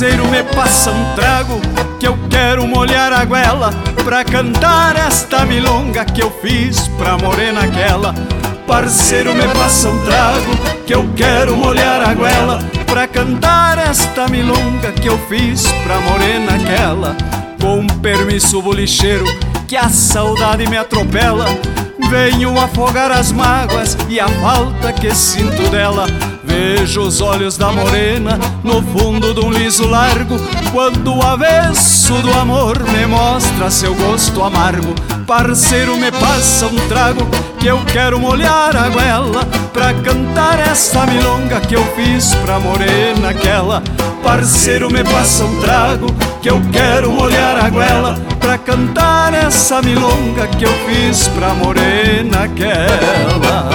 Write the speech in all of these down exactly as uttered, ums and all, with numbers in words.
Parceiro, me passa um trago que eu quero molhar a goela pra cantar esta milonga que eu fiz pra morena aquela. Parceiro, me passa um trago que eu quero molhar a goela pra cantar esta milonga que eu fiz pra morena aquela. Com permisso, bolicheiro, que a saudade me atropela, venho afogar as mágoas e a falta que sinto dela. Vejo os olhos da morena no fundo de um liso largo, quando o avesso do amor me mostra seu gosto amargo. Parceiro, me passa um trago que eu quero molhar a goela pra cantar esta milonga que eu fiz pra morena aquela. Parceiro, me passa um trago que eu quero molhar a goela pra cantar essa milonga que eu fiz pra morena aquela.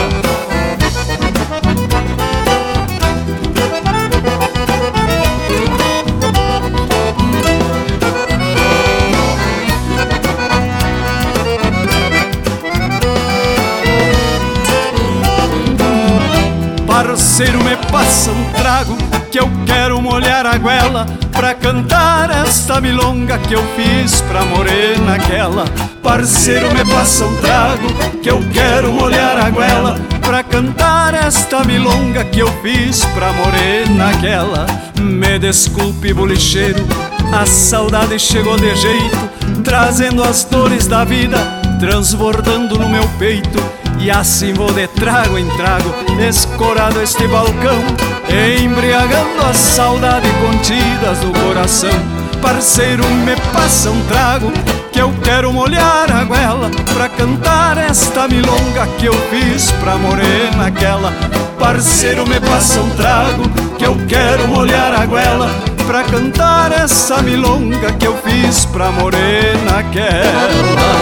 Parceiro, me passa um trago que eu quero molhar a goela pra cantar esta milonga que eu fiz pra morena aquela. Parceiro, me passa um trago que eu quero molhar a goela pra cantar esta milonga que eu fiz pra morena aquela. Me desculpe, bolicheiro, a saudade chegou de jeito, trazendo as dores da vida, transbordando no meu peito. E assim vou de trago em trago, escorado este balcão, embriagando a saudade contidas no coração. Parceiro, me passa um trago que eu quero molhar a goela pra cantar esta milonga que eu fiz pra morena aquela. Parceiro, me passa um trago que eu quero molhar a goela pra cantar essa milonga que eu fiz pra morena aquela.